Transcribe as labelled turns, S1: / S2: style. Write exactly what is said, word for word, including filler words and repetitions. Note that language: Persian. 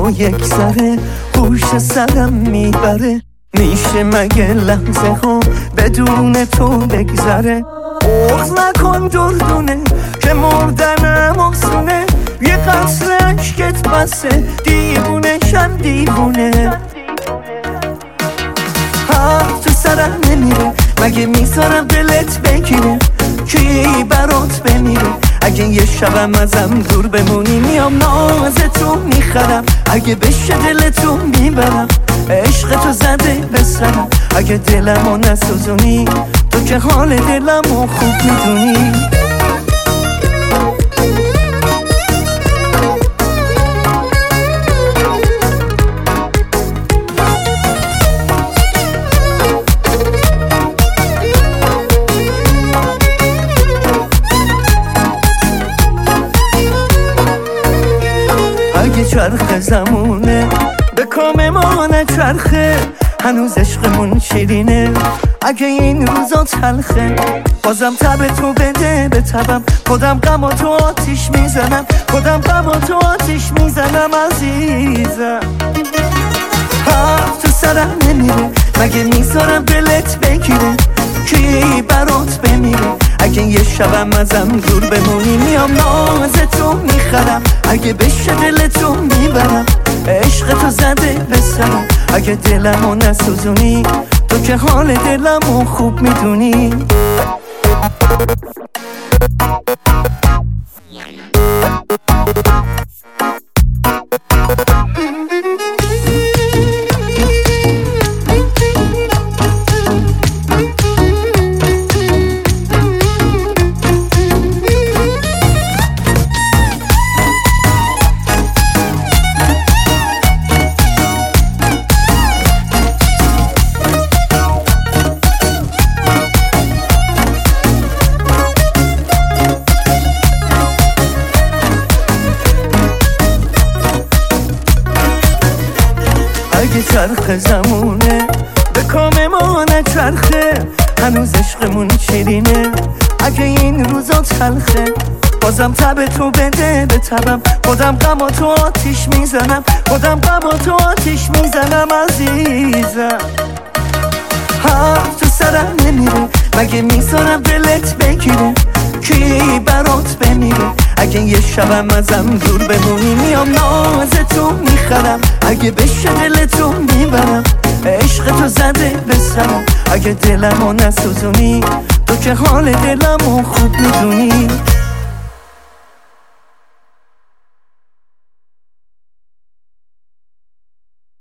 S1: تو یک ذره هوش سرم میبره. میشه مگه لحظه ها بدون تو بگذره؟ بغض نکن دردونه که مردنم آسونه، یه قطره عشقت بسه دیوونه شم دیوونه. حرف تو سرم نمیره مگه میذارم دلت بگیره، کی برات بمیره اگه یه شبم ازم دور بمونی. میام نازتو میخرم اگه بشه دلتو میبرم، عشق تو زده به سرم اگه دلمو نسوزونی، تو که حال دلمو خوب میدونی. اگه چرخ زمونه به کام ما نچرخه، هنوز عشقمون شیرینه اگه این روزا تلخه. بازم تب تو بده به تبم، خودم غم و تو آتیش میزنم، خودم غم و تو آتیش میزنم عزیزم. حرف تو سرم نمیره مگه میذارم دلت بگیره، کی برات بمیره اگه یه شبم ازم دور بمونی. میام نازتو میخرم اگه بشه دلتو میبرم، عشق تو زده به سرم اگه دلمو نسوزونی، تو که حال دلمو خوب میدونی. اگه چرخ زمونه به کام ما نچرخه، هنوز عشقمون شیرینه اگه این روزا تلخه. بازم تب تو بده به تبم، خودم غم و تو آتیش میزنم، خودم غم و تو آتیش میزنم عزیزم. حرف تو سرم نمیره مگه میذارم دلت بگیره، کی برات بمیره اگه یه شبم ازم دور بمونی. میام نازتو میخرم اگه بشه دلتو میبرم، عشق تو زده به سرم اگه دلمو نسوزونی، تو که حال دلمو خوب میدونی.